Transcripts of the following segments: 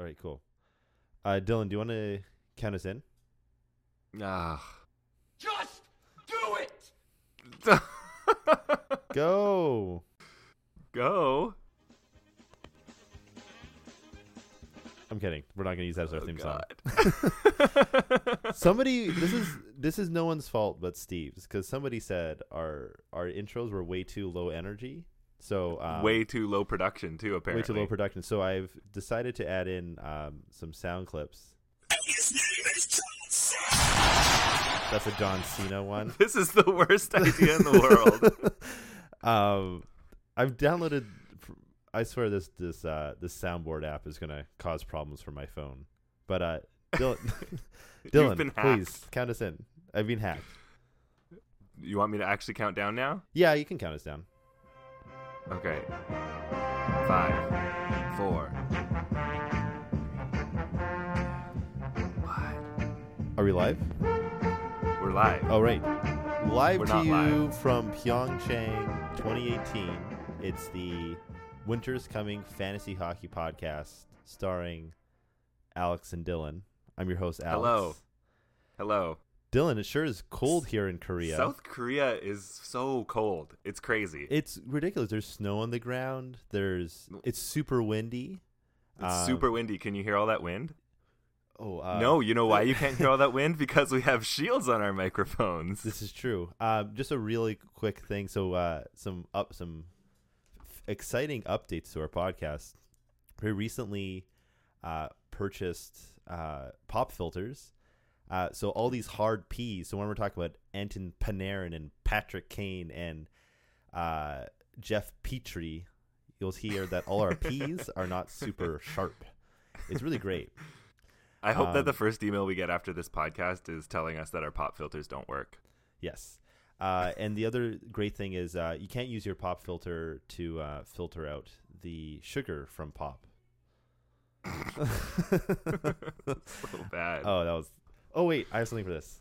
All right, cool. Dylan, do you want to count us in? Just do it! Go. Go. I'm kidding. We're not going to use that as our theme song. God. Somebody, this is no one's fault but Steve's, because somebody said our intros were way too low energy. So way too low production too, apparently. Way too low production. So I've decided to add in some sound clips. That's a John Cena one. This is the worst idea in the world. I've downloaded. I swear this soundboard app is gonna cause problems for my phone. But Dylan, please count us in. I've been hacked. You want me to actually count down now? Yeah, you can count us down. Okay. 5, 4. What? Are we live? We're live. Oh, right. Live We're to not you live. from Pyeongchang 2018. It's the Winter's Coming Fantasy Hockey Podcast starring Alex and Dylan. I'm your host, Alex. Hello. Dylan, it sure is cold here in Korea. South Korea is so cold. It's crazy. It's ridiculous. There's snow on the ground. It's super windy. It's super windy. Can you hear all that wind? Oh, no, you know why you can't hear all that wind? Because we have shields on our microphones. This is true. Just a really quick thing. So, some exciting updates to our podcast. We recently purchased pop filters. So all these hard P's. So when we're talking about Anton Panarin and Patrick Kane and Jeff Petrie, you'll hear that all our P's are not super sharp. It's really great. I hope that the first email we get after this podcast is telling us that our pop filters don't work. Yes. And the other great thing is you can't use your pop filter to filter out the sugar from pop. That's so bad. Oh, that was... Oh, wait. I have something for this.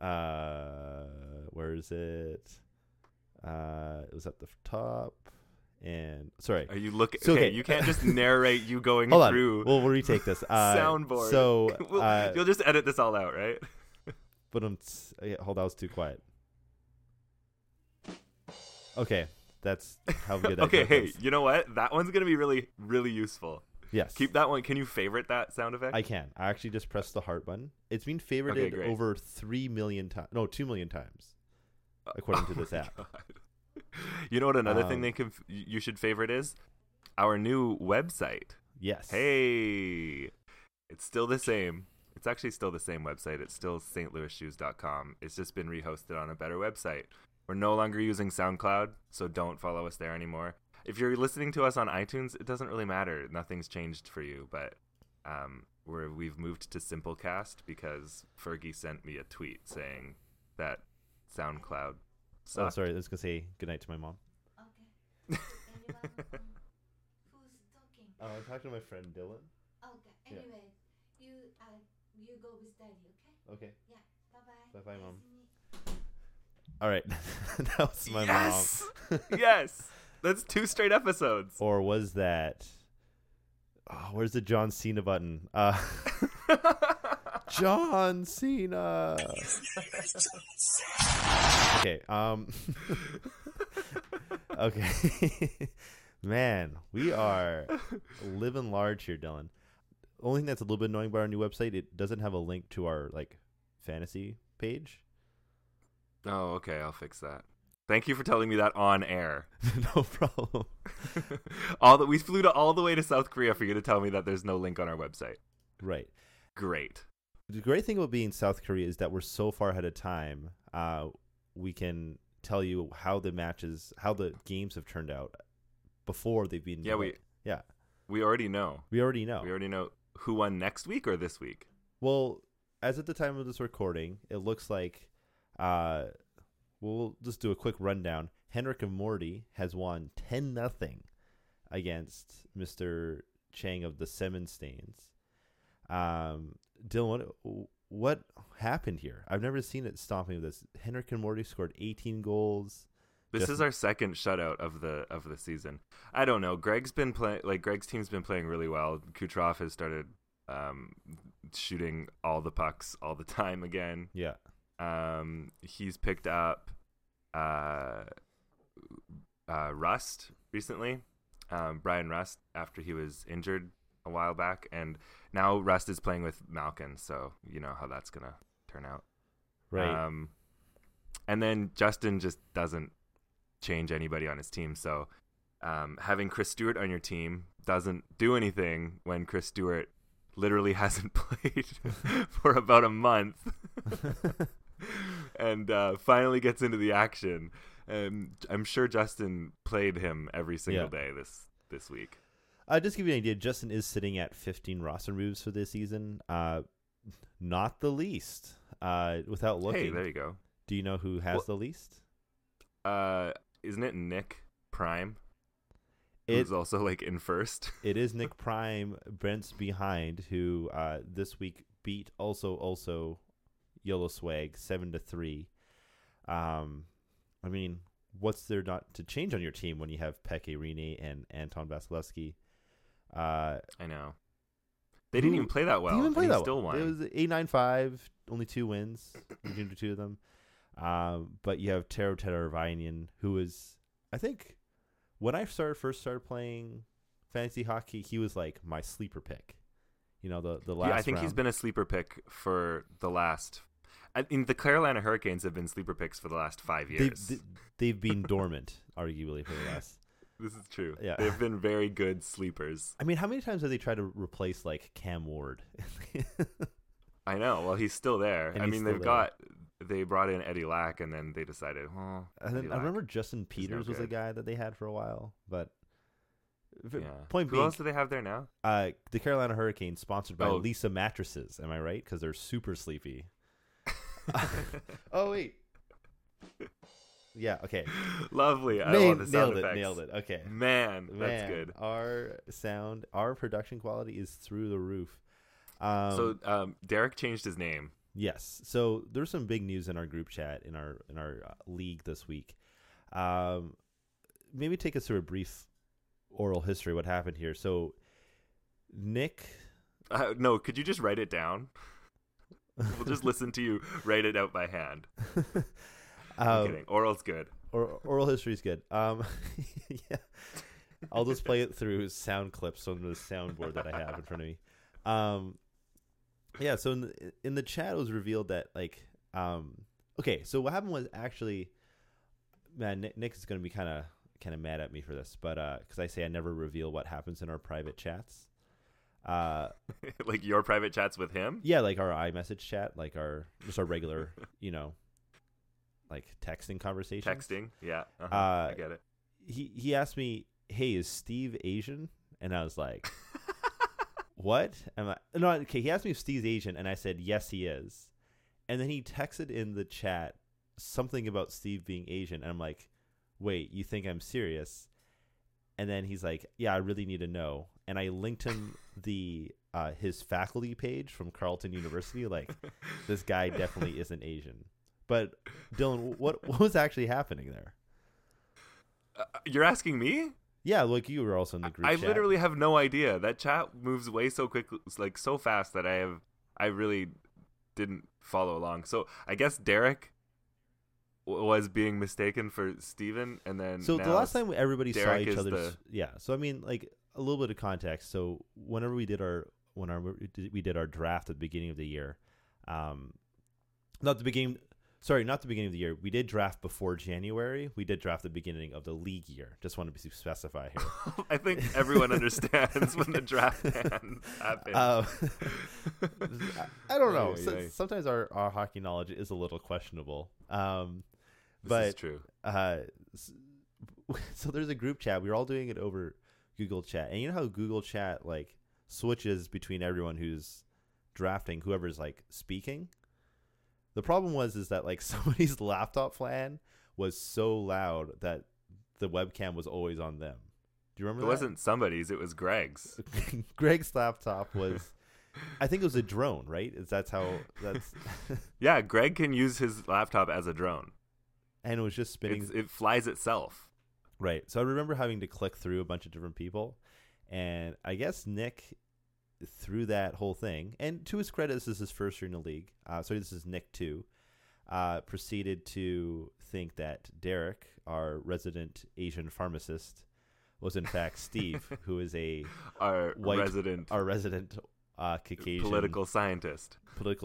Where is it? It was at the top. And sorry. Are you looking? So, okay, okay. you can't just narrate you going Hold on. through. We'll retake this. Soundboard. So you'll just edit this all out, right? But hold on, I was too quiet. Okay, that's how good that Okay, joke hey, was. you know what? That one's gonna be really, really useful. Yes. Keep that one. Can you favorite that sound effect? I can. I actually just pressed the heart button. It's been favorited Okay, great. over 3 million times. No, 2 million times, according to this my app. God. You know what? Another thing you should favorite is our new website. Yes. Hey, it's still the same. It's actually still the same website. It's still stlouisshoes.com. It's just been rehosted on a better website. We're no longer using SoundCloud, so don't follow us there anymore. If you're listening to us on iTunes, it doesn't really matter. Nothing's changed for you, but we've moved to Simplecast because Fergie sent me a tweet saying that SoundCloud sucked. Oh, sorry. I was going to say goodnight to my mom. Okay. Anyone who's talking? I'm talking to my friend Dylan. Okay. Yeah. Anyway, you go with daddy, okay? Okay. Yeah. Bye-bye. Bye-bye, Mom. Nice to meet you. All right. That was my Yes! mom. Yes! That's 2 straight episodes. Or was that... Oh, where's the John Cena button? John Cena. Okay. Okay. Man, we are living large here, Dylan. Only thing that's a little bit annoying about our new website, it doesn't have a link to our fantasy page. Oh, okay. I'll fix that. Thank you for telling me that on air. No problem. We flew all the way to South Korea for you to tell me that there's no link on our website. Right. Great. The great thing about being South Korea is that we're so far ahead of time. We can tell you how the games have turned out before they've been. Yeah, we already know. We already know. We already know who won next week or this week. Well, as at the time of this recording, it looks like we'll just do a quick rundown. Henrik and Morty has won 10-0 against Mr. Chang of the Semenstains. Dylan, what happened here? I've never seen it stopping this. Henrik and Morty scored 18 goals. This is our second shutout of the season. I don't know. Greg's been playing. Greg's team's been playing really well. Kucherov has started shooting all the pucks all the time again. Yeah. He's picked up Rust recently, Brian Rust, after he was injured a while back, and now Rust is playing with Malkin, so you know how that's gonna turn out. Right. And then Justin just doesn't change anybody on his team, so having Chris Stewart on your team doesn't do anything when Chris Stewart literally hasn't played for about a month and finally gets into the action. I'm sure Justin played him every single day this week. Just to give you an idea, Justin is sitting at 15 roster moves for this season. Not the least. Without looking. Hey, there you go. Do you know who has the least? Isn't it Nick Prime? Who's also like in first. It is Nick Prime, Brent's behind, who this week beat also Yellow Swag 7-3. I mean, what's there not to change on your team when you have Pekka Rinne and Anton Vasilevsky? I know. They didn't even play that well. They didn't even play that still well. won. It was 8-9-5, only 2 wins between the two of them. But you have Tero Teravainen, who is, I think, when I first started playing fantasy hockey, he was like my sleeper pick. You know, the last. Yeah, I think round. he's been a sleeper pick for the last. I mean, the Carolina Hurricanes have been sleeper picks for the last 5 years. They've been dormant, arguably, for the last. This is true. Yeah. They've been very good sleepers. I mean, how many times have they tried to replace like Cam Ward? I know. Well, he's still there. And I he's mean, still they brought in Eddie Lack, and then they decided, well, And then Eddie I remember Lack Justin Peters no was a good. guy that they had for a while, but Yeah. point Who being, else do they have there now? the Carolina Hurricanes, sponsored by Oh. Lisa Mattresses. Am I right? Because they're super sleepy. Oh wait. Yeah. Okay. Lovely. I love the sound effects. Nailed it. Okay. Man, that's good. Our production quality is through the roof. So Derek changed his name. Yes. So there's some big news in our group chat in our league this week. Maybe take us through a brief oral history. What happened here? So Nick. No, could you just write it down? We'll just listen to you write it out by hand. I'm kidding. Oral's good. Oral history is good. Yeah. I'll just play it through sound clips on the soundboard that I have in front of me. Yeah. So in the chat, it was revealed that like, okay. So what happened was actually, man, Nick is going to be kind of mad at me for this, but because I say I never reveal what happens in our private chats. Like your private chats with him? Yeah, like our iMessage chat, like just our regular, like texting conversation. Texting, yeah. I get it. He asked me, "Hey, is Steve Asian?" And I was like, "What?" No, okay. He asked me if Steve's Asian, and I said, "Yes, he is." And then he texted in the chat something about Steve being Asian, and I'm like, "Wait, you think I'm serious?" And then he's like, "Yeah, I really need to know." And I linked him his faculty page from Carleton University. Like, this guy definitely isn't Asian. But Dylan, what was actually happening there? You're asking me? Yeah, like you were also in the group I chat. literally have no idea. That chat moves way so quickly, like so fast that I really didn't follow along. So I guess Derek was being mistaken for Steven, and then So the last time everybody Derek saw each is other's yeah. So I mean, like a little bit of context. So whenever we did our draft at the beginning of the year, not the beginning of the year. We did draft before January. We did draft the beginning of the league year. Just want to specify here. I think everyone understands when the draft happens. I don't know. Ay. Sometimes our hockey knowledge is a little questionable. This but is true. So there's a group chat. We were all doing it over Google Chat, and you know how Google Chat like switches between everyone who's drafting, whoever's like speaking. The problem is that like somebody's laptop fan was so loud that the webcam was always on them. Do you remember It that? wasn't somebody's, it was Greg's. Greg's laptop was, I think it was a drone, right? That's Yeah, Greg can use his laptop as a drone. and it was just spinning. It flies itself. Right. So I remember having to click through a bunch of different people, and I guess Nick through that whole thing, and to his credit, this is his first year in the league. So this is Nick 2. Proceeded to think that Derek, our resident Asian pharmacist, was in fact Steve, who is our white, resident Caucasian political scientist,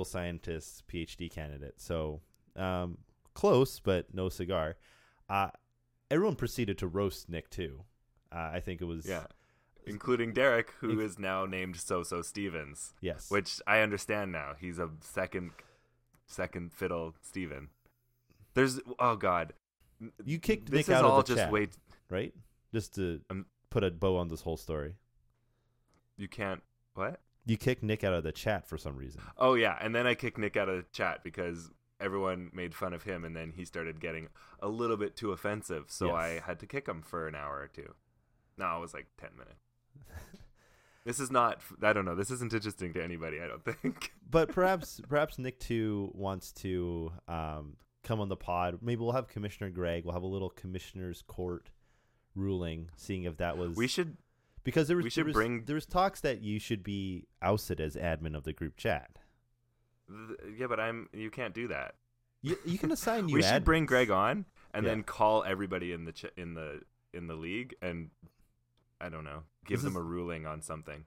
PhD candidate. So close, but no cigar. Everyone proceeded to roast Nick too. I think it was including Derek, who is now named So Stevens. Yes, which I understand now. He's a second fiddle Steven. There's God. You kicked this Nick out all of the just chat, wait. right? Just to put a bow on this whole story. You can't what? You kicked Nick out of the chat for some reason. Oh yeah, and then I kicked Nick out of the chat because everyone made fun of him, and then he started getting a little bit too offensive, so Yes. I had to kick him for an hour or two. No, it was like 10 minutes. This is not, I don't know, this isn't interesting to anybody, I don't think. But perhaps Nick too wants to come on the pod. Maybe we'll have Commissioner Greg. We'll have a little Commissioner's Court ruling, seeing if that was... We should because there was talks that you should be ousted as admin of the group chat. Yeah, but you can't do that. You can assign new We should admins. bring Greg on and Yeah. then call everybody in the league and I don't know, give them a ruling on something.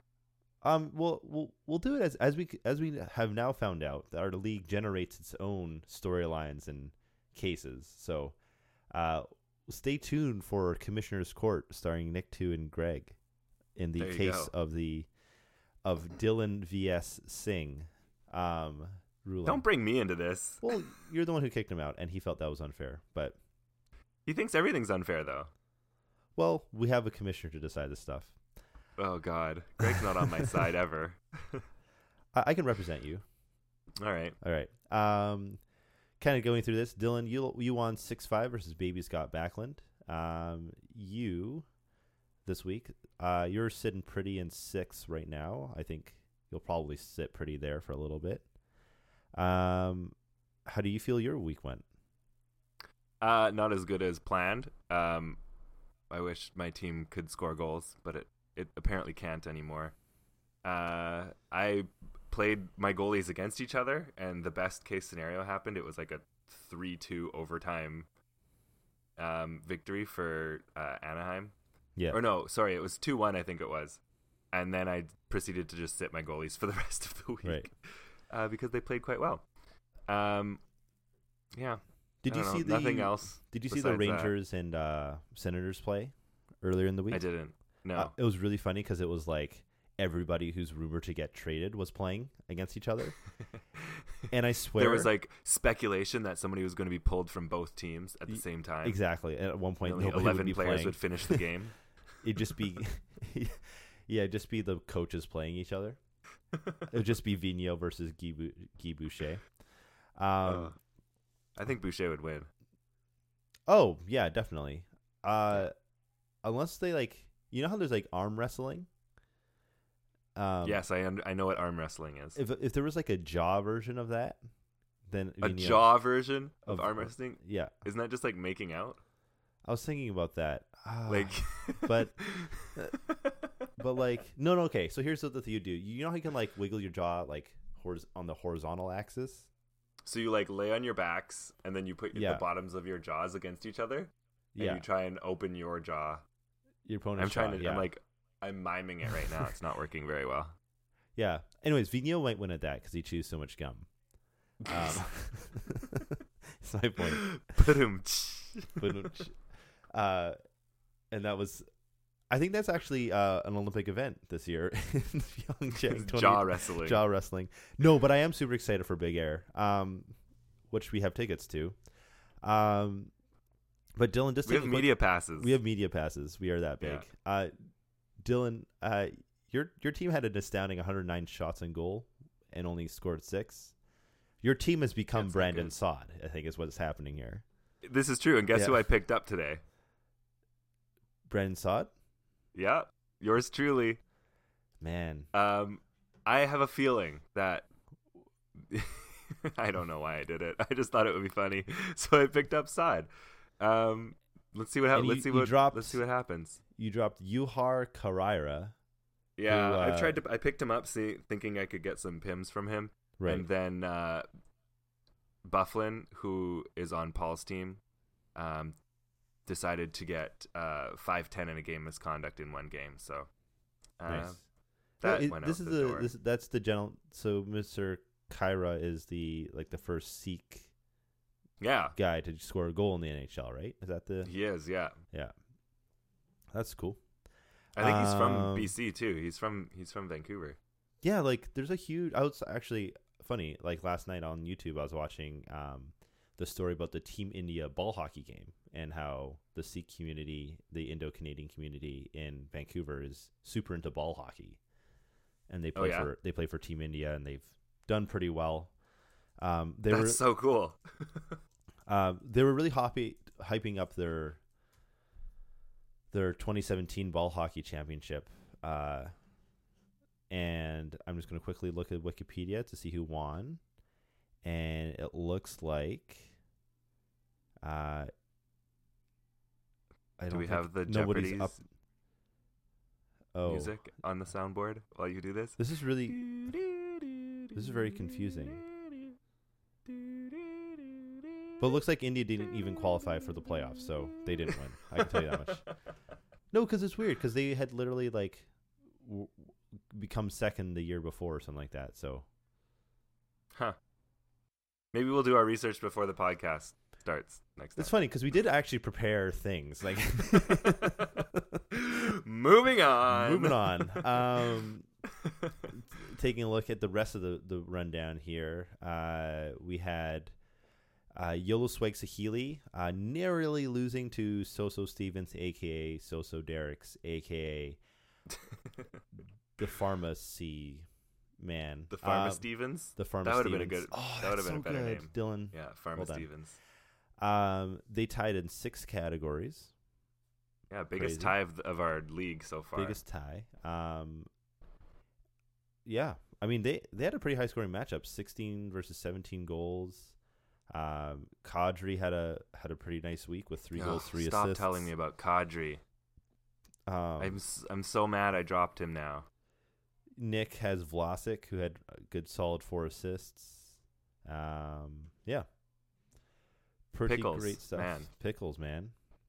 We'll do it as we have now found out that our league generates its own storylines and cases. So, stay tuned for Commissioner's Court starring Nick 2 and Greg in the case of Dylan vs. Singh ruling. Don't bring me into this. Well, you're the one who kicked him out, and he felt that was unfair. But He thinks everything's unfair, though. well, we have a commissioner to decide this stuff. Oh, God. Greg's not on my side ever. I can represent you. All right. All right. Kind of going through this, Dylan, you won 6-5 versus Baby Scott Backlund. You this week, you're sitting pretty in 6 right now. I think you'll probably sit pretty there for a little bit. How do you feel your week went? Not as good as planned. I wish my team could score goals, but it apparently can't anymore. I played my goalies against each other, and the best case scenario happened. It was like a 3-2 overtime victory for Anaheim. Yeah. Or no, sorry, it was 2-1, I think it was. And then I proceeded to just sit my goalies for the rest of the week. Right. Because they played quite well. Yeah. Did you see nothing else? Did you see the Rangers and Senators play earlier in the week? I didn't. No. It was really funny because it was like everybody who's rumored to get traded was playing against each other. And I swear there was like speculation that somebody was going to be pulled from both teams at the same time. Exactly. And at one point, Only nobody 11 would be players playing. would finish the game. It'd just be, just be the coaches playing each other. It would just be Vigneault versus Guy Boucher. I think Boucher would win. Oh yeah, definitely. Unless they like, you know how there's like arm wrestling. Yes, I know what arm wrestling is. If there was like a jaw version of that, then A Vigneault- jaw version of arm wrestling? Yeah, Isn't that just like making out? I was thinking about that. Like, but like no. Okay. So here's what you do. You know how you can like wiggle your jaw like on the horizontal axis. so you like lay on your backs and then you put Yeah. the bottoms of your jaws against each other, and Yeah. you try and open your jaw. Your opponent's I'm trying jaw, to. yeah. I'm miming it right now. It's not working very well. Yeah. Anyways, Vigneault might win at that because he chews so much gum. That's my point. And that was, I think that's actually an Olympic event this year in Pyeongchang. Jaw wrestling. Jaw wrestling. No, but I am super excited for Big Air, which we have tickets to. But Dylan, just We have media passes. We have media passes. We are that big. Yeah. Dylan, your team had an astounding 109 shots on goal and only scored 6. Your team has become That's not Brandon good. Saad, I think is what's happening here. This is true. And guess Yeah. who I picked up today? Brandon Saad? Yeah, yours truly. Man. I have a feeling that I don't know why I did it. I just thought it would be funny, so I picked up Saad. Let's see what And let's see you what dropped- let's see what happens. You dropped Yuhar Karaira Yeah, I picked him up thinking I could get some pims from him. Right. And then Bufflin, who is on Paul's team, decided to get 5-10 in a game misconduct in one game. So Nice. that went this out is the door. that's the general. So Mr. Kyra is the first Sikh Yeah, guy to score a goal in the NHL, right? Is that the? he is. Yeah, Yeah, that's cool. I think he's from Um, BC too. He's from Vancouver. Yeah, like there's a huge. I was actually funny. Like last night on YouTube, I was watching the story about the Team India ball hockey game and how the Sikh community, the Indo-Canadian community in Vancouver, is super into ball hockey, and they play for Team India, and they've done pretty well. That's so cool. They were really hyping up their 2017 ball hockey championship. And I'm just going to quickly look at Wikipedia to see who won. And it looks like Do we have the Jeopardy's music on the soundboard while you do this? This is very confusing. But it looks like India didn't even qualify for the playoffs, so they didn't win. I can tell you that much. No, because it's weird, because they had literally like become second the year before or something like that. So, Maybe we'll do our research before the podcast starts next time. it's funny because we did actually prepare things. Like, moving on. moving on. Taking a look at the rest of the rundown here, we had Yolosweg Sahili narrowly losing to Soso Stevens, a.k.a. Soso Derricks, a.k.a. the Pharmacy Man. The Pharma Stevens? The Pharma That would have Stevens. been a good. Oh, that would have that's been a so better good, name. Dylan. Yeah, Pharma Well done. Stevens. They tied in 6 categories. Yeah, biggest Crazy. tie of our league so far. Biggest tie. Yeah, I mean they had a pretty high scoring matchup, 16 versus 17 goals. Kadri had a pretty nice week with 3 goals, 3 Stop assists. telling me about Kadri. I'm so mad I dropped him now. Nick has Vlasic, who had a good solid 4 assists. Yeah, pretty Pickles, great stuff. man. Pickles, man.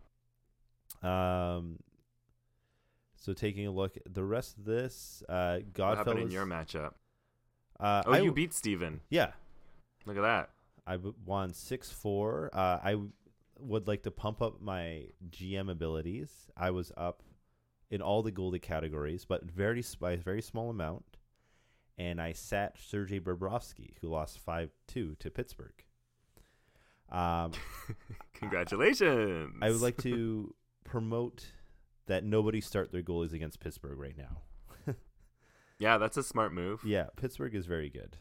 So taking a look at the rest of this, Godfellas. What happened in your matchup? You beat Steven. Yeah, Look at that. I won 6-4. I would like to pump up my GM abilities. I was up in all the goalie categories, but by a very small amount. And I sat Sergei Bobrovsky, who lost 5-2 to Pittsburgh. Congratulations. I would like to promote that nobody start their goalies against Pittsburgh right now. Yeah, that's a smart move. Yeah, Pittsburgh is very good.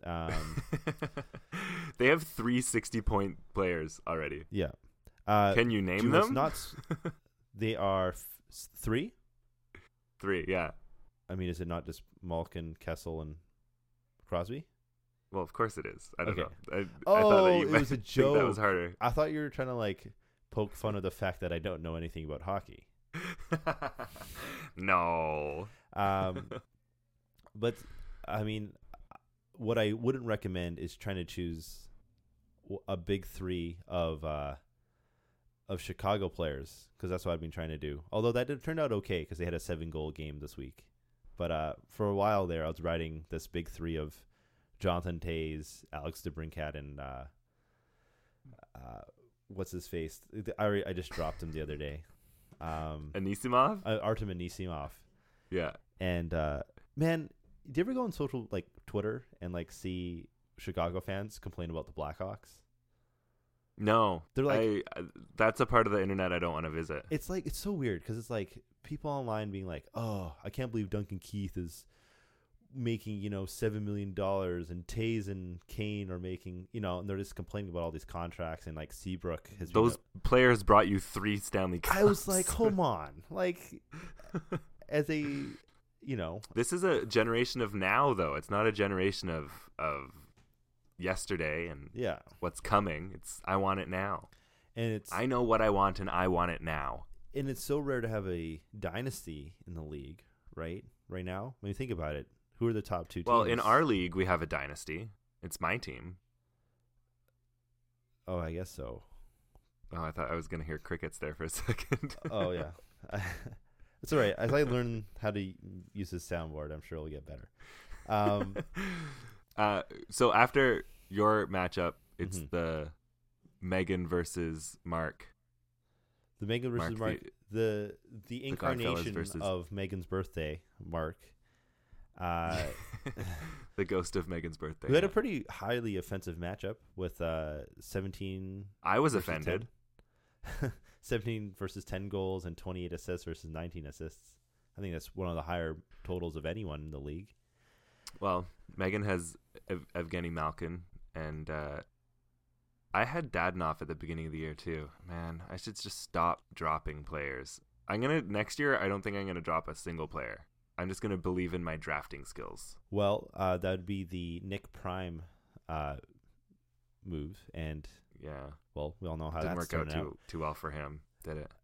They have 3 60-point players already. Yeah. Can you name them? They are 3? 3, yeah. I mean, is it not just Malkin, Kessel, and Crosby? Well, of course it is. I don't Okay. know. I Oh, thought that you it might was a think joke. that was harder. I thought you were trying to like poke fun of the fact that I don't know anything about hockey. No. But I mean, what I wouldn't recommend is trying to choose a big 3 of Chicago players, because that's what I've been trying to do. Although that turned out okay because they had a 7-goal game this week. But for a while there, I was riding this big 3 of Jonathan Toews, Alex DeBrincat, and what's his face? I just dropped him the other day. Anisimov? Artem Anisimov. Yeah. And man, do you ever go on social, like Twitter, and like see Chicago fans complain about the Blackhawks? No. They're like, that's a part of the internet I don't want to visit. it's like, it's so weird because it's like people online being like, oh, I can't believe Duncan Keith is making, $7 million, and Toews and Kane are making, and they're just complaining about all these contracts, and like Seabrook has Those players brought you 3 Stanley Cups. I was like, come on, like as a, This is a generation of now, though. It's not a generation of yesterday and yeah, what's coming. It's I want it now. and I know what I want, and I want it now. and it's so rare to have a dynasty in the league, right? right now? When you think about it, who are the top two teams? Well, in our league, we have a dynasty. It's my team. Oh, I guess so. Oh, I thought I was going to hear crickets there for a second. Oh, yeah. It's all right. As I learn how to use this soundboard, I'm sure it'll get better. So after your matchup, it's Mhm. the Megan versus Mark. The Megan versus Mark, the Godfellas incarnation versus- of Megan's birthday, Mark, The ghost of Megan's birthday. who had a pretty highly offensive matchup with 17 I was versus offended. 10. 17 versus 10 goals and 28 assists versus 19 assists. I think that's one of the higher totals of anyone in the league. Well, Megan has Evgeny Malkin, and I had Dadonov at the beginning of the year too. Man, I should just stop dropping players. Next year, I don't think I'm gonna drop a single player. I'm just gonna believe in my drafting skills. Well, that would be the Nick Prime move, and Yeah, well, we all know how didn't that's work out turning too well for him, did it?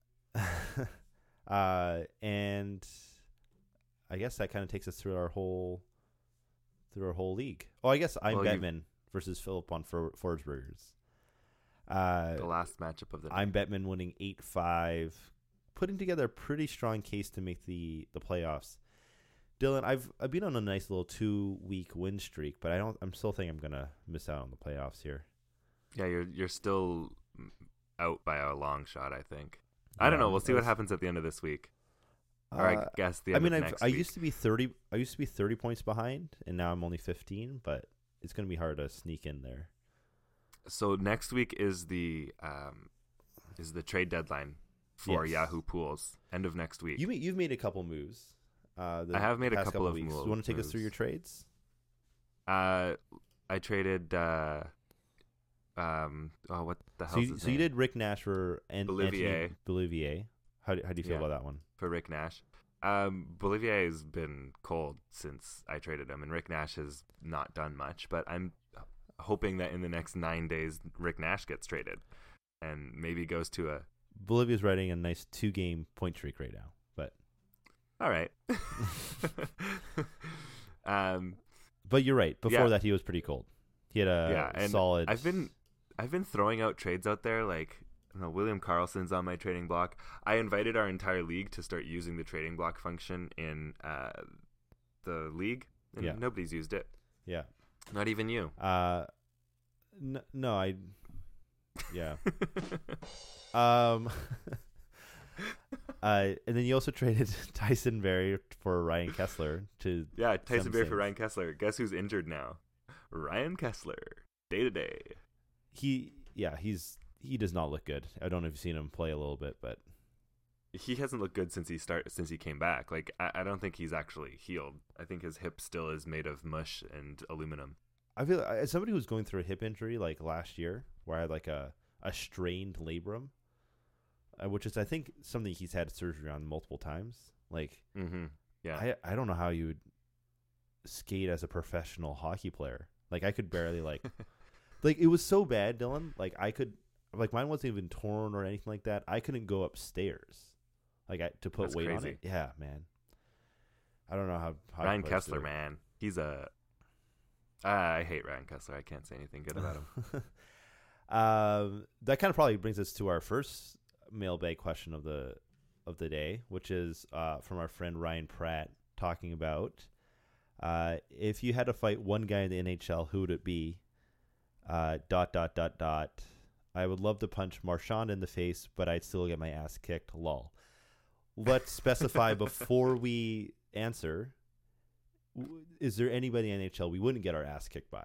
out. And I guess that kind of takes us through our whole league. Oh, I guess I'm Well, you- Bettman versus Philip on Forsbergers. The last matchup of the night. I'm Bettman winning 8-5, putting together a pretty strong case to make the playoffs. Dylan, I've been on a nice little 2-week win streak, but I'm still think I'm gonna miss out on the playoffs here. Yeah, you're still out by a long shot, I think. I don't Yeah, know. We'll see what that's- happens at the end of this week. Or I guess the end of next I week. used to be 30. I used to be 30 points behind, and now I'm only 15. But it's gonna be hard to sneak in there. So next week is the trade deadline for Yes. Yahoo Pools. End of next week. You've made a couple moves. I have made a past couple of weeks. moves. You want to take us through your trades? I traded. What the hell? So you did Rick Nash for Bolivier. Anthony Bolivier. How do you feel Yeah. about that one? For Rick Nash. Bolivier has been cold since I traded him, and Rick Nash has not done much. But I'm hoping that in the next 9 days, Rick Nash gets traded, and maybe goes to a. Bolivia's riding a nice 2-game point streak right now. But All right. but you're right. Before Yeah. that, he was pretty cold. He had a and solid. I've been throwing out trades out there, like I don't know, William Carlson's on my trading block. I invited our entire league to start using the trading block function in the league, and Yeah. nobody's used it. Yeah. Not even you. No, yeah. And then you also traded Tyson Berry for Ryan Kessler to. Yeah, Tyson Some Berry for sense. Ryan Kessler. Guess who's injured now? Ryan Kessler, day to day. He does not look good. I don't know if you've seen him play a little bit, but He hasn't looked good since he came back. Like I don't think he's actually healed. I think his hip still is made of mush and aluminum. I feel as somebody who's going through a hip injury like last year, where I had like a strained labrum, which is I think something he's had surgery on multiple times. Like, Mm-hmm. Yeah. I don't know how you would skate as a professional hockey player. Like I could barely like it was so bad, Dylan. Like mine wasn't even torn or anything like that. I couldn't go upstairs to put That's weight on crazy. it. Yeah, man. I don't know how Ryan hockey players Kessler, do it. man, he's a. I hate Ryan Kessler. I can't say anything good about him. That kind of probably brings us to our first mailbag question of the day, which is from our friend Ryan Pratt talking about if you had to fight one guy in the NHL, who would it be? ... I would love to punch Marchand in the face, but I'd still get my ass kicked. Lol. Let's specify before we answer. Is there anybody in NHL we wouldn't get our ass kicked by?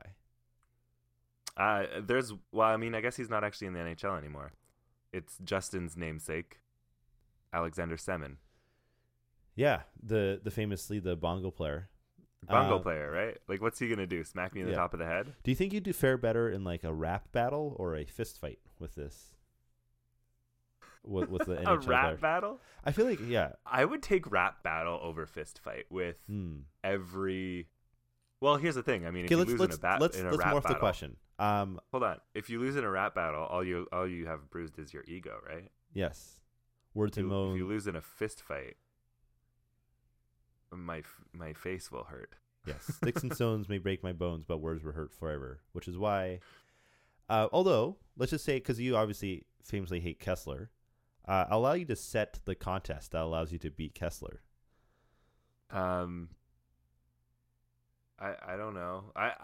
I guess he's not actually in the NHL anymore. It's Justin's namesake, Alexander Semin. Yeah, the famously the bongo player. Bongo player, right? Like, what's he gonna do? Smack me in the Yeah. top of the head? Do you think you'd do fare better in like a rap battle or a fist fight with this? With the NHL A rap player? battle? I feel like I would take rap battle over fist fight with every. Well, here's the thing. I mean, if Okay, you lose in a rap let's battle, morph the question. Hold on. If you lose in a rap battle, all you have bruised is your ego, right? Yes. Words and If moan. you lose in a fist fight, my face will hurt. Yes, sticks and stones may break my bones, but words will hurt forever. Which is why, although let's just say, because you obviously famously hate Kessler, I'll allow you to set the contest that allows you to beat Kessler. I don't know.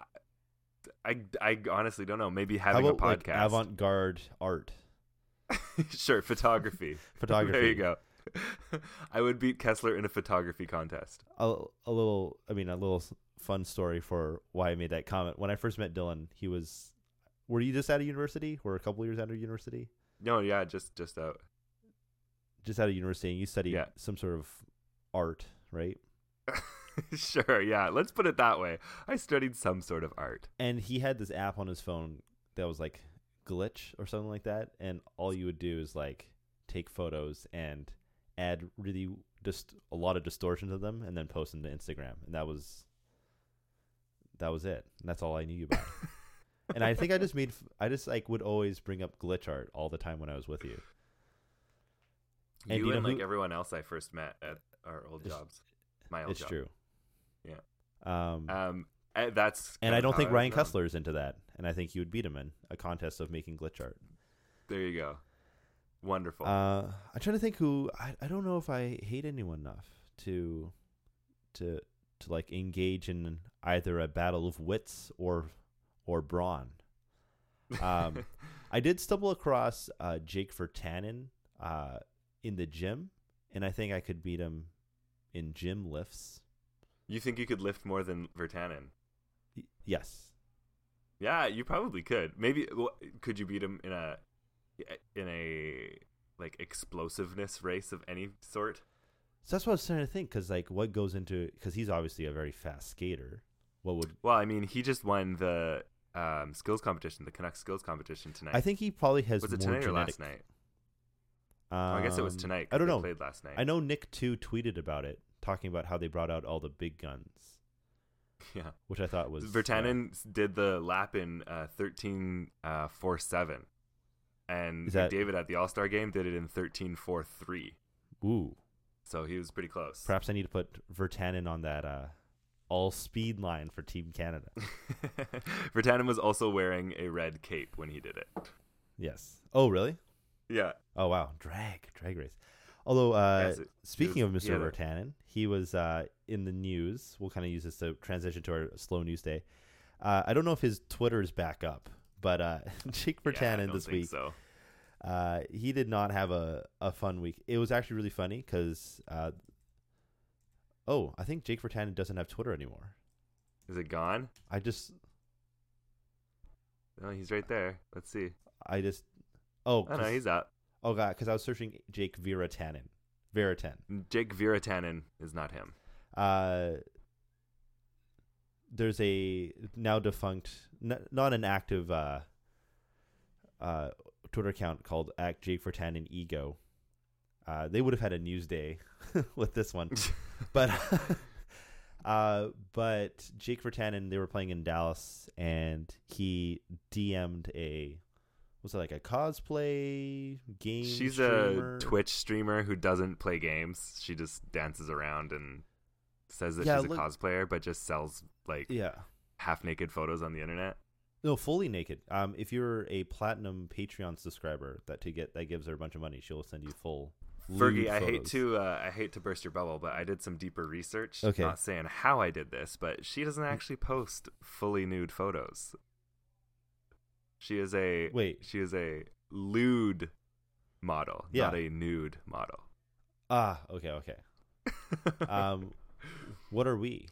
I honestly don't know. Maybe having a podcast. Like avant-garde art? Sure, photography. Photography. There you go. I would beat Kessler in a photography contest. A little fun story for why I made that comment. When I first met Dylan, were you just out of university? Or a couple years out of university? No, yeah, just out. Just out of university, and you studied some sort of art, right? Sure, yeah. Let's put it that way. I studied some sort of art. And he had this app on his phone that was like Glitch or something like that, and all you would do is like take photos and add really just a lot of distortion to them and then post them to Instagram. And that was it. And that's all I knew about it. And I think I just would always bring up glitch art all the time when I was with you. And you and like everyone else I first met at our old jobs. My old it's job. true. Yeah. That's and I don't think Ryan Kessler is into that. And I think you would beat him in a contest of making glitch art. There you go. Wonderful. I'm trying to think who I don't know if I hate anyone enough to like engage in either a battle of wits or brawn. I did stumble across Jake Virtanen in the gym, and I think I could beat him in gym lifts. You think you could lift more than Virtanen? Yes. Yeah, you probably could. Maybe could you beat him in a like explosiveness race of any sort? So that's what I was trying to think, because like what goes into, because he's obviously a very fast skater. Well, I mean, he just won the skills competition, the Canucks skills competition tonight. I think he probably has was it more tonight genetic... or last night? I guess it was tonight. I don't know. Played last night. I know Nick too tweeted about it, talking about how they brought out all the big guns. Yeah, which I thought was Virtanen did the lap in 13:47, and McDavid at the All-Star game did it in 13:43. Ooh, so he was pretty close. Perhaps I need to put Virtanen on that all speed line for Team Canada. Virtanen was also wearing a red cape when he did it. Yes. Oh, really? Yeah. Oh, wow. Drag race. Although, speaking of Mr. Virtanen, he was in the news. We'll kind of use this to transition to our slow news day. I don't know if his Twitter is back up, but Jake Virtanen this week, he did not have a fun week. It was actually really funny because, I think Jake Virtanen doesn't have Twitter anymore. Is it gone? No, he's right there. Let's see. Oh, no, he's up. Oh, God, because I was searching Jake Virtanen. Jake Virtanen is not him. There's a now defunct, not an active Twitter account called @Jake Virtanen Ego. They would have had a news day with this one. but Jake Virtanen, they were playing in Dallas, and he DM'd was it like a cosplay game She's streamer? A Twitch streamer who doesn't play games. She just dances around and says that she's a cosplayer, but just sells like half-naked photos on the internet. No, fully naked. If you're a platinum Patreon subscriber, that gives her a bunch of money. She'll send you full Fergie, I hate to burst your bubble, but I did some deeper research. Okay. Not saying how I did this, but she doesn't actually post fully nude photos. She is a lewd model, not a nude model. Okay. What are we?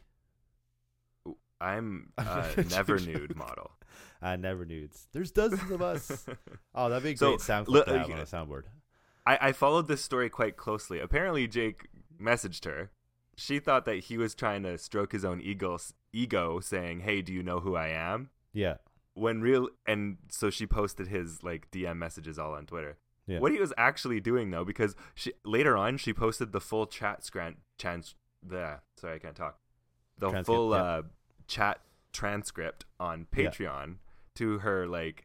I'm a never nude model. Never nudes. There's dozens of us. Oh, that'd be a great sound clip to have on a soundboard. I followed this story quite closely. Apparently, Jake messaged her. She thought that he was trying to stroke his own ego, saying, "Hey, do you know who I am?" Yeah. And so she posted his like DM messages all on Twitter. Yeah. What he was actually doing though, because later on she posted the full chat chat transcript on Patreon to her like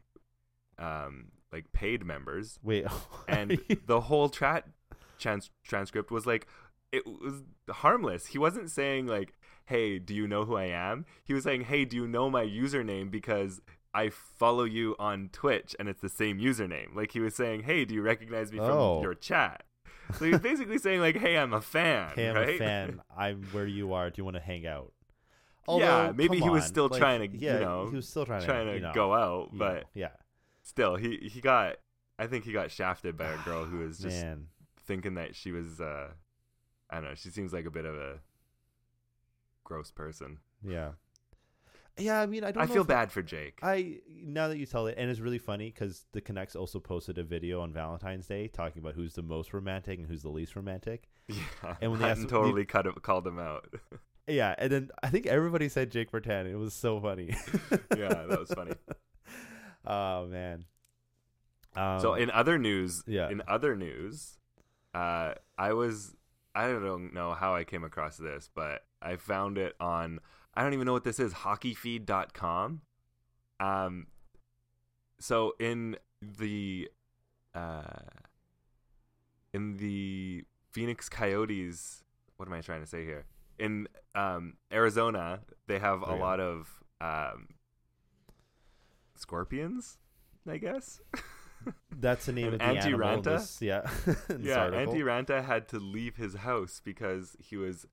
paid members. Wait, and the whole chat transcript was like it was harmless. He wasn't saying like, "Hey, do you know who I am?" He was saying, "Hey, do you know my username because I follow you on Twitch and it's the same username." Like he was saying, "Hey, do you recognize me from your chat?" So he was basically saying like, "Hey, I'm a fan." Hey, I'm right? a fan. I'm where you are. Do you want to hang out? Yeah, maybe he was still like, trying to, he was still trying to go out, but yeah. Still, he got. I think he got shafted by a girl who was just Man. thinking that she was. I don't know. She seems like a bit of a gross person. Yeah. Yeah, I mean, I feel bad for Jake. Now that you tell it, and it's really funny because the Connects also posted a video on Valentine's Day talking about who's the most romantic and who's the least romantic. Yeah, and when they asked, called him out. Yeah, and then I think everybody said Jake Bertan. It was so funny. Yeah, that was funny. Oh man. So in other news, I don't know how I came across this, but I found it on, I don't even know what this is, hockeyfeed.com. So in the Phoenix Coyotes, what am I trying to say here? In Arizona, they have a lot of scorpions, I guess. That's the name of the Antti animal. Ranta? Yeah. Yeah, Antti Ranta had to leave his house because he was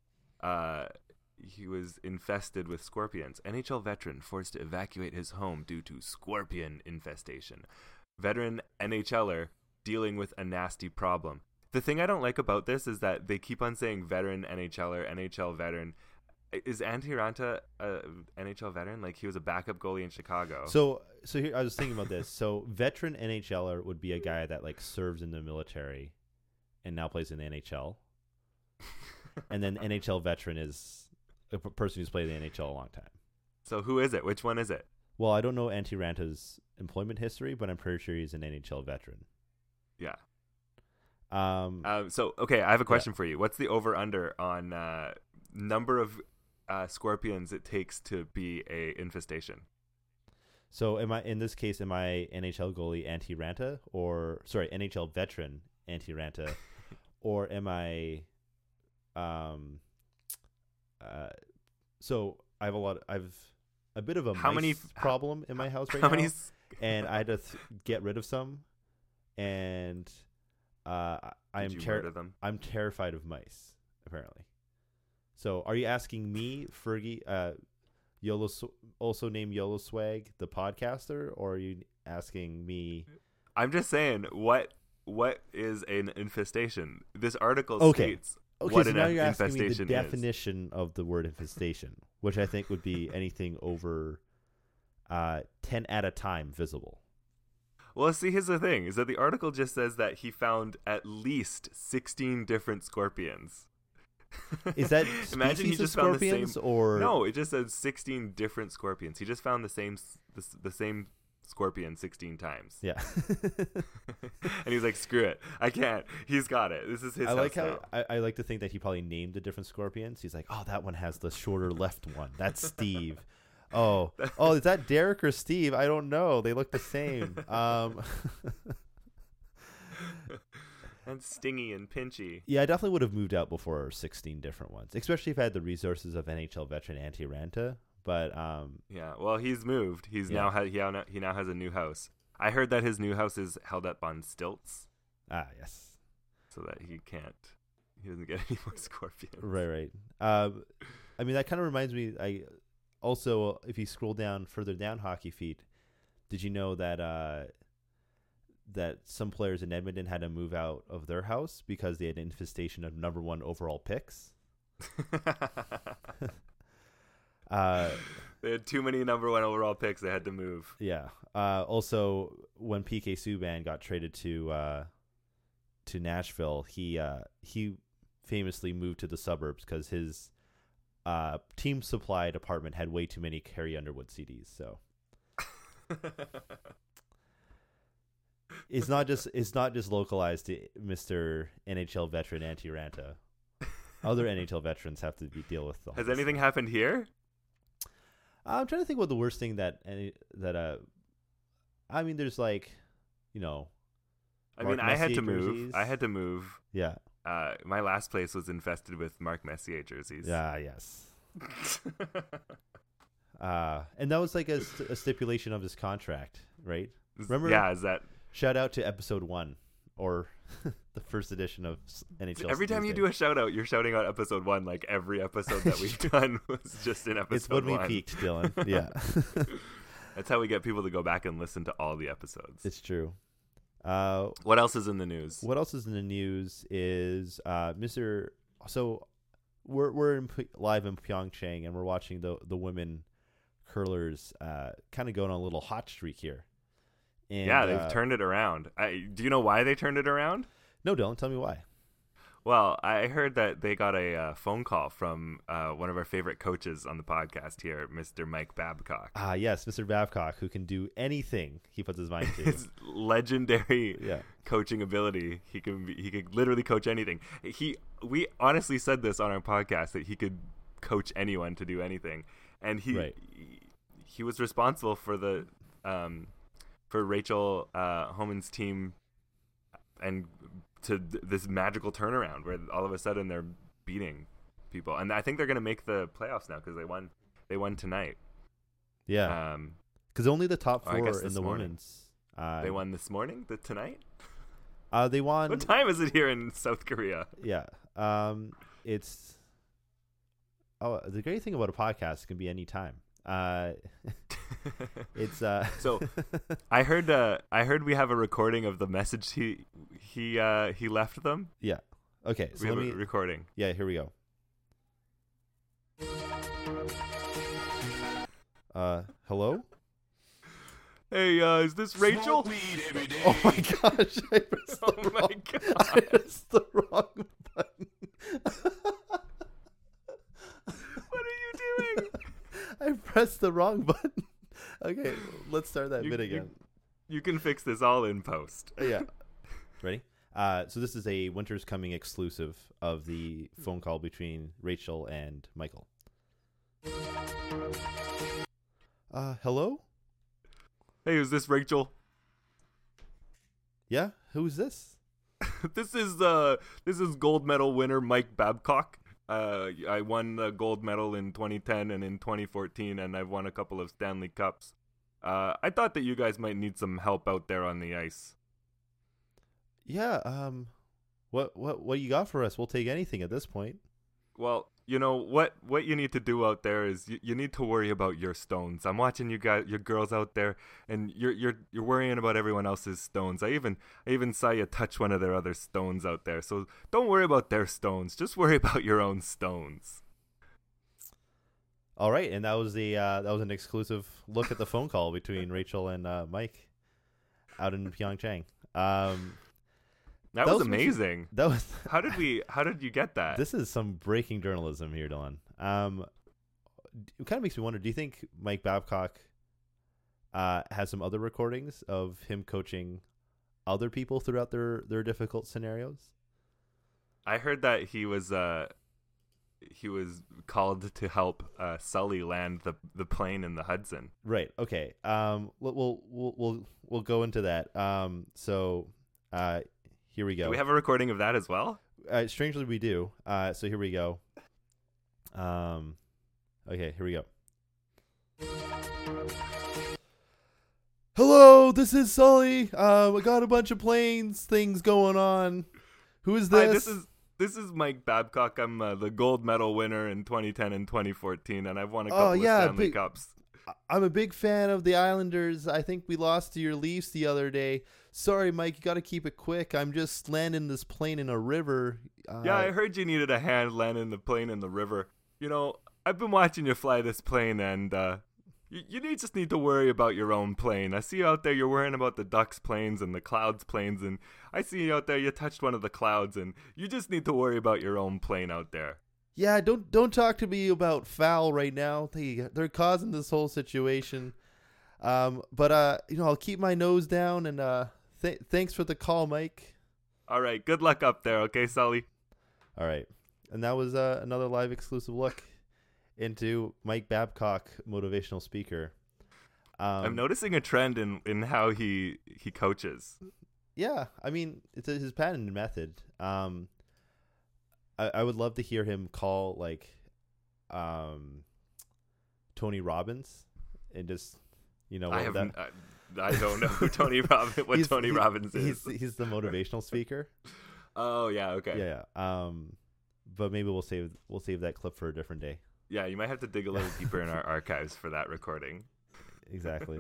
infested with scorpions. NHL veteran forced to evacuate his home due to scorpion infestation. Veteran NHLer dealing with a nasty problem. The thing I don't like about this is that they keep on saying veteran NHLer, NHL veteran. Is Antti Ranta a NHL veteran? Like he was a backup goalie in Chicago. So here, I was thinking about this. So veteran NHLer would be a guy that like serves in the military and now plays in the NHL. And then NHL veteran is a person who's played in the NHL a long time. So who is it? Which one is it? Well, I don't know Antti Ranta's employment history, but I'm pretty sure he's an NHL veteran. Yeah. So okay, I have a question for you. What's the over/under on number of scorpions it takes to be a infestation? So am I NHL goalie Antti Ranta, or sorry, NHL veteran Antti Ranta, or am I so I've a bit of a mice problem in my house right now, and I had to get rid of some, and I'm terrified of mice apparently. So are you asking me, Fergie, Yolo, also named Yolo Swag, the podcaster, or are you asking me? I'm just saying, what is an infestation? This article states what so now you're asking me the definition of the word infestation, which I think would be anything over 10 at a time visible. Well, see, here's the thing, is that the article just says that he found at least 16 different scorpions. Is that imagine he just found the same, or no? It just says 16 different scorpions. He just found the same scorpion 16 times. Yeah. And he's like, screw it, I can't. He's got it. This is his. I like how I like to think that he probably named the different scorpions. He's like, oh, that one has the shorter left one. That's Steve. Oh, is that Derek or Steve? I don't know. They look the same. And stingy and pinchy. Yeah, I definitely would have moved out before 16 different ones, especially if I had the resources of NHL veteran Antti Ranta. But yeah, well, he's moved. He now has a new house. I heard that his new house is held up on stilts. Ah, yes. So that he doesn't get any more scorpions. Right. I mean, that kind of reminds me. Also, if you scroll down further down Hockey Feed, did you know that that some players in Edmonton had to move out of their house because they had an infestation of number 1 overall picks? They had too many number 1 overall picks. They had to move. Yeah. Also, when PK Subban got traded to Nashville, he famously moved to the suburbs because his team supply department had way too many Carrie Underwood CDs. So it's not just localized to Mr. NHL veteran Antti Ranta. Other NHL veterans have to deal with. Has anything happened here? I'm trying to think what the worst thing that I mean, there's like, you know. I mean, I had to move. Yeah. My last place was infested with Mark Messier jerseys. Yes. And that was like a stipulation of his contract, right? Remember? Yeah, is that Shout out to episode 1 or the first edition of NHL. every time you do a shout out, you're shouting out episode 1, like every episode that we've done was just in episode It's when 1. we peaked, Dylan. Yeah. That's how we get people to go back and listen to all the episodes. It's true. What else is in the news? What else is in the news is Mr. So we're live in Pyeongchang and we're watching the women curlers kind of going on a little hot streak here. And, yeah, they've turned it around. Do you know why they turned it around? No, Dylan, tell me why. Well, I heard that they got a phone call from one of our favorite coaches on the podcast here, Mr. Mike Babcock. Yes, Mr. Babcock, who can do anything he puts his mind to. His legendary Yeah. coaching ability. He could literally coach anything. We honestly said this on our podcast that he could coach anyone to do anything, and he was responsible for the for Rachel Homan's team and to this magical turnaround where all of a sudden they're beating people, and I think they're going to make the playoffs now because they won tonight. Yeah. Because only the top I 4 guess in this the morning. women's. They won this morning, tonight. They won. What time is it here in South Korea? Yeah. It's. Oh, the great thing about a podcast can be any time. It's So I heard we have a recording of the message he left them. yeah. Okay. So We let have me. a recording. Yeah. Here we go. Hello. Hey, is this Rachel? Oh my gosh! I pressed the Oh my wrong. I God. pressed the wrong button. What are you doing? I pressed the wrong button. Okay, let's start that You- bit you- again. You can fix this all in post. Yeah. Ready? So this is a Winter's Coming exclusive of the phone call between Rachel and Michael. Hello? Hey, is this Rachel? Yeah? Who's this? This is gold medal winner Mike Babcock. I won the gold medal in 2010 and in 2014, and I've won a couple of Stanley Cups. I thought that you guys might need some help out there on the ice. Yeah, what you got for us? We'll take anything at this point. Well, you know what you need to do out there is you need to worry about your stones. I'm watching you guys, your girls out there, and you're worrying about everyone else's stones. I even saw you touch one of their other stones out there. So don't worry about their stones. Just worry about your own stones. All right, and that was an exclusive look at the phone call between Rachel and Mike out in Pyeongchang. That was amazing. That was How did you get that? This is some breaking journalism here, Dylan. It kind of makes me wonder, do you think Mike Babcock has some other recordings of him coaching other people throughout their difficult scenarios? I heard that he was called to help Sully land the plane in the Hudson. Right. Okay. We'll go into that. Here we go. Do we have a recording of that as well? Strangely, we do. So here we go. Okay, here we go. Hello, this is Sully. I got a bunch of planes things going on. Who is this? Hi, this is Mike Babcock. I'm the gold medal winner in 2010 and 2014, and I've won a couple of Stanley Cups. I'm a big fan of the Islanders. I think we lost to your Leafs the other day. Sorry, Mike, you got to keep it quick. I'm just landing this plane in a river. Yeah, I heard you needed a hand landing the plane in the river. You know, I've been watching you fly this plane, and you just need to worry about your own plane. I see you out there, you're worrying about the Ducks planes and the Clouds planes, and I see you out there, you touched one of the Clouds, and you just need to worry about your own plane out there. Yeah, don't talk to me about foul right now. They're causing this whole situation. But I'll keep my nose down, and thanks for the call, Mike. All right, good luck up there, okay, Sully? All right. And that was another live exclusive look into Mike Babcock, motivational speaker. I'm noticing a trend in how he coaches. Yeah, I mean, it's his patented method. I would love to hear him call like Tony Robbins and just I don't know who Tony Robbins. What Tony Robbins is. He's the motivational speaker. Oh yeah, okay. Yeah. But maybe we'll save that clip for a different day. Yeah, you might have to dig a little deeper in our archives for that recording. Exactly.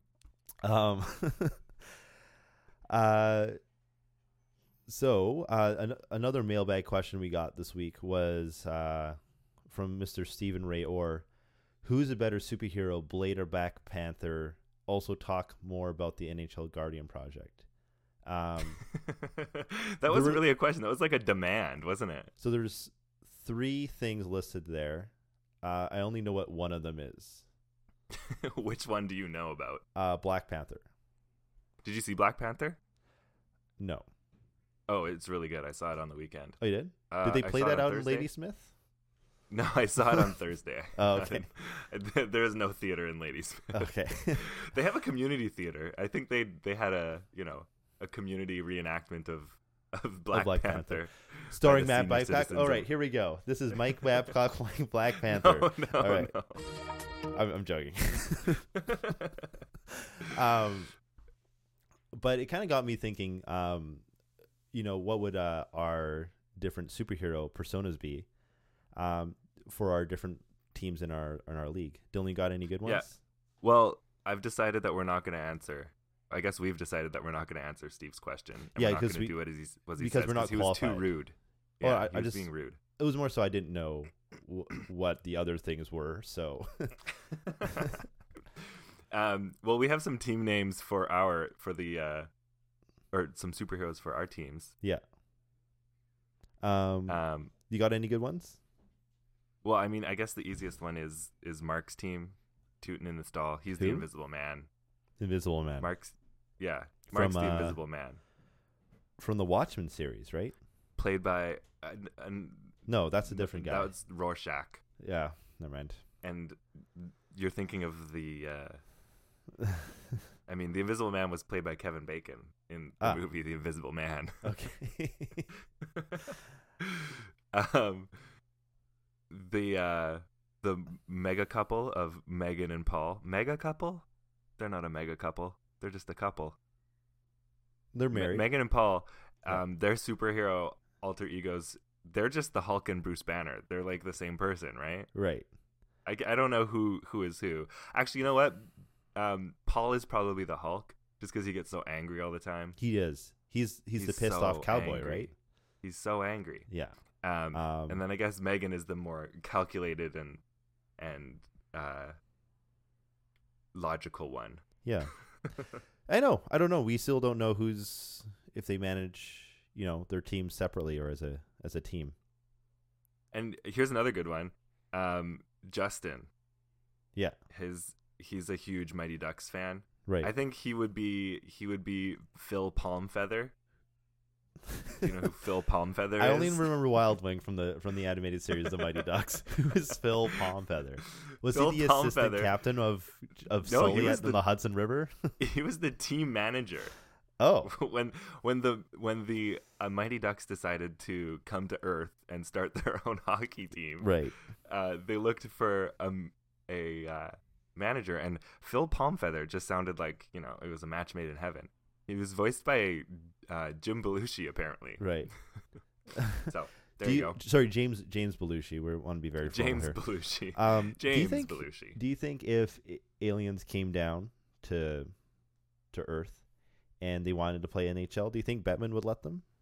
So another mailbag question we got this week was from Mr. Stephen Ray Orr. Who's a better superhero, Blade or Black Panther? Also talk more about the NHL Guardian project. That wasn't really a question. That was like a demand, wasn't it? So there's 3 things listed there. I only know what one of them is. Which one do you know about? Black Panther. Did you see Black Panther? No. Oh, it's really good. I saw it on the weekend. Oh, you did? Did they play that out in Ladysmith? No, I saw it on Thursday. Oh, okay. There is no theater in Ladysmith. Okay. They have a community theater. I think they had a community reenactment of Black Panther. Starring Matt Babcock. All right, here we go. This is Mike Babcock playing Black Panther. No, all right. no. I'm joking. But it kind of got me thinking, what would our different superhero personas be for our different teams in our league? Dylan, you got any good ones? Yeah. Well, I've decided that we're not going to answer. I guess we've decided that we're not going to answer Steve's question. And we're not going to do it as he because says, we're not he qualified. was too rude. Well, Yeah, he was being rude. It was more so I didn't know what the other things were. So, well, we have some team names or some superheroes for our teams. Yeah. You got any good ones? Well, I mean, I guess the easiest one is Mark's team, Tootin' in the Stall. He's the Invisible Man. Invisible Man. Mark's the Invisible Man. From the Watchmen series, right? Played by no, that's a different guy. That was Rorschach. Yeah, never mind. And you're thinking of the I mean, the Invisible Man was played by Kevin Bacon in the movie The Invisible Man. Okay. The mega couple of Megan and Paul. Mega couple? They're not a mega couple. They're just a couple. They're married. Megan and Paul, their superhero alter egos, they're just the Hulk and Bruce Banner. They're like the same person, right? Right. I don't know who is who. Actually, you know what? Paul is probably the Hulk just because he gets so angry all the time. He is. He's the pissed off cowboy, angry. Right? He's so angry. Yeah. And then I guess Megan is the more calculated and logical one. Yeah. I know. I don't know. We still don't know if they manage, their teams separately or as a team. And here's another good one. Justin. Yeah. He's a huge Mighty Ducks fan. Right. I think he would be Phil Palmfeather. Do you know who Phil Palmfeather is? I only remember Wild Wing from the animated series The Mighty Ducks. Who is Phil Palmfeather? Was he the assistant captain of Sully in the Hudson River? He was the team manager. Oh, when the Mighty Ducks decided to come to Earth and start their own hockey team, right? They looked for a manager, and Phil Palmfeather just sounded like it was a match made in heaven. He was voiced by Jim Belushi, apparently. Right. So there you go. Sorry, James Belushi. We want to be very formal here. Belushi. Belushi. Do you think if aliens came down to Earth and they wanted to play NHL, do you think Bettman would let them?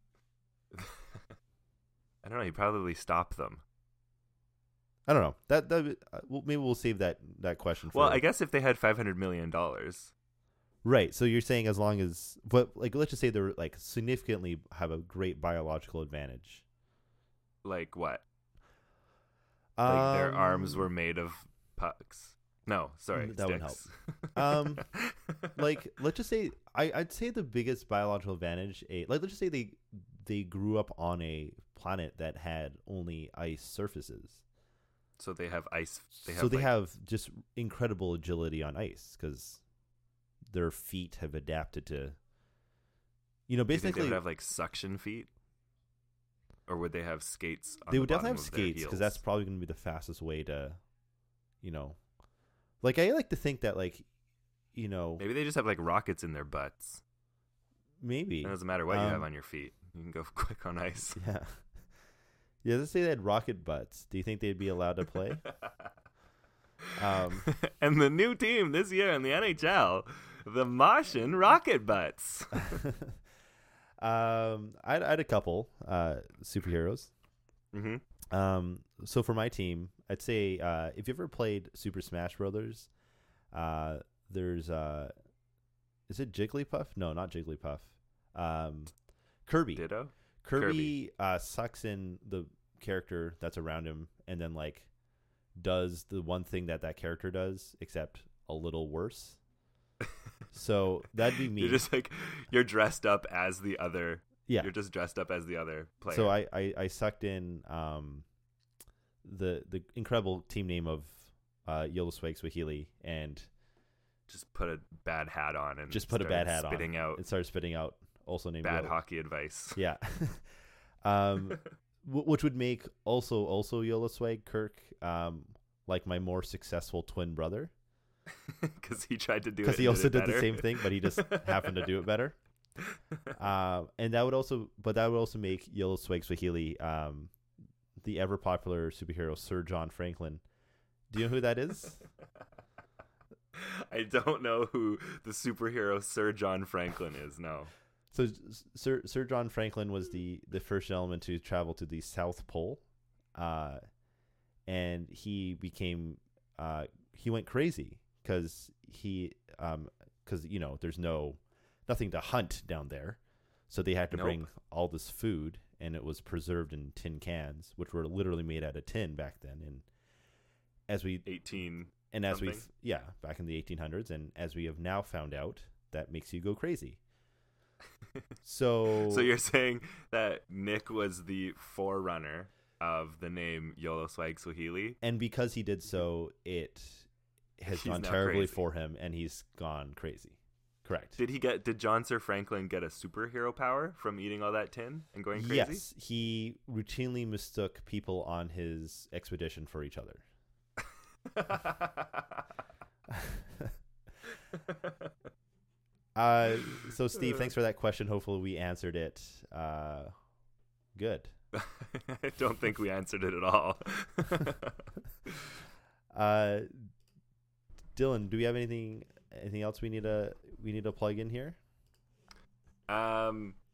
I don't know. He'd probably stop them. I don't know. That maybe we'll save that question for. Well, I guess if they had $500 million. Right. So you're saying as long as, but let's just say they're significantly have a great biological advantage. Like what? Like their arms were made of pucks. No, sorry, that sticks. would help. Let's just say I'd say the biggest biological advantage. Let's just say they grew up on a planet that had only ice surfaces. So they have ice. They have just incredible agility on ice because their feet have adapted to. Basically they would have suction feet. Or would they have skates on They the would definitely bottom have of their skates because heels? that's probably going to be the fastest way to, like I like to think that like, Maybe they just have like rockets in their butts. maybe. It doesn't matter what you have on your feet. You can go quick on ice. Yeah. Yeah, let's say they had rocket butts. Do you think they'd be allowed to play? And the new team this year in the NHL, the Martian Rocket Butts. I had a couple superheroes. Mm-hmm. So for my team, I'd say if you ever played Super Smash Brothers, there's is it Jigglypuff? No, not Jigglypuff. Kirby. Ditto? Kirby sucks in the character that's around him and then like does the one thing that character does, except a little worse. So that'd be me. You're just like, you're dressed up as the other. Yeah. You're just dressed up as the other player. So I sucked in the incredible team name of Yoloswag Swahili and just put a bad hat on and just put a bad hat spitting on. out It started spitting out also named bad Yolo. hockey advice. Yeah. Which would make also Yoloswag Kirk like my more successful twin brother. Because he tried to do it. Because he also did the better. same thing, but he just happened to do it better. And that would also make Yoloswag Swahili the ever popular superhero Sir John Franklin. Do you know who that is? I don't know who the superhero Sir John Franklin is. No. So Sir John Franklin was the first gentleman to travel to the South Pole, and he became he went crazy because there's nothing to hunt down there, so they had to Nope. bring all this food, and it was preserved in tin cans, which were literally made out of tin back then. And as we 18. and as something? back in the 1800s, and as we have now found out, that makes you go crazy. So So you're saying that Nick was the forerunner of the name Yoloswag Swahili? and because he did so, it has He's gone now terribly crazy. for him, and he's gone crazy. Correct. Did John Sir Franklin get a superhero power from eating all that tin and going crazy? Yes, he routinely mistook people on his expedition for each other. So Steve, thanks for that question. Hopefully we answered it good. I don't think we answered it at all. Dylan, do we have anything else we need to plug in here? I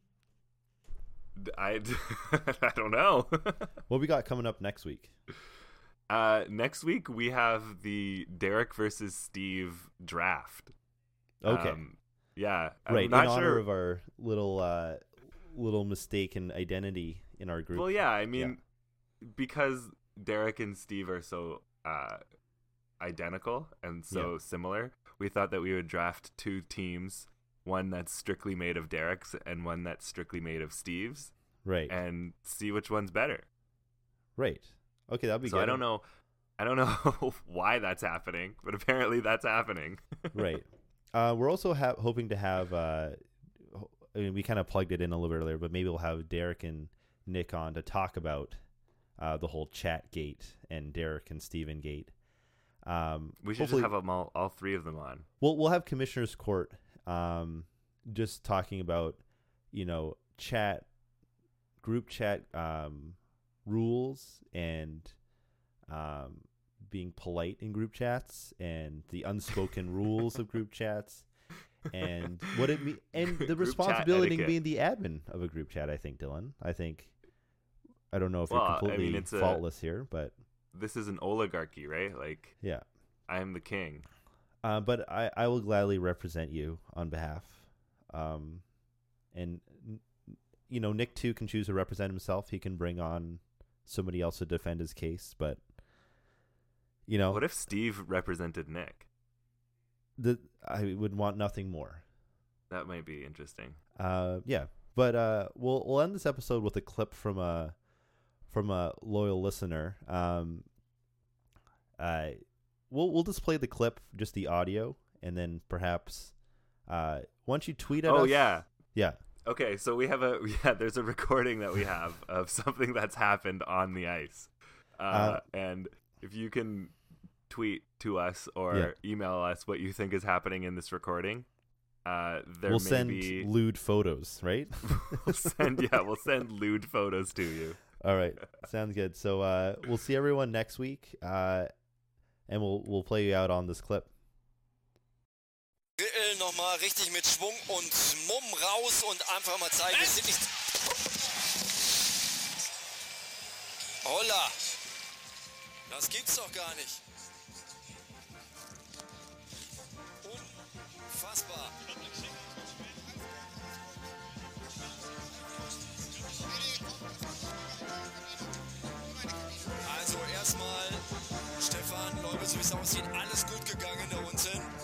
I don't know. What we got coming up next week? Next week we have the Derek versus Steve draft. Okay. Yeah. Right, I'm not in honor sure. of our little mistaken identity in our group. Well, yeah. I mean, because Derek and Steve are so identical and so similar, we thought that we would draft two teams, one that's strictly made of Derek's and one that's strictly made of Steve's, Right. and see which one's better. Right. Okay, that'll be So good. I don't know why that's happening, but apparently that's happening. Right. We're also hoping to have. I mean, we kind of plugged it in a little bit earlier, but maybe we'll have Derek and Nick on to talk about the whole chat gate and Derek and Steven gate. We should just have them all three of them on. We'll have Commissioner's Court, just talking about group chat rules and being polite in group chats and the unspoken rules of group chats and what it mean and the Group chat responsibility of etiquette. being the admin of a group chat. I think, Dylan. I don't know if Well, you're I completely mean, it's faultless here, but This is an oligarchy, right? Like, yeah. I am the king. But I will gladly represent you on behalf. And Nick too can choose to represent himself. He can bring on somebody else to defend his case, but What if Steve represented Nick? I would want nothing more. That might be interesting. Yeah. But we'll end this episode with a clip from a loyal listener. We'll display the clip, just the audio, and then perhaps once you tweet at us. Oh, yeah. Yeah. Okay, so there's a recording that we have of something that's happened on the ice. And if you can tweet to us or email us what you think is happening in this recording, we'll send lewd photos, right? we'll send lewd photos to you. All right, sounds good. So we'll see everyone next week, and we'll play you out on this clip. Grill nochmal richtig mit Schwung und Mumm raus und einfach mal zeigen, wir sind nicht... Holla! Das gibt's doch gar nicht. Unfassbar. Also erstmal, Stefan, Leute, so wie es aussieht, alles gut gegangen da unten.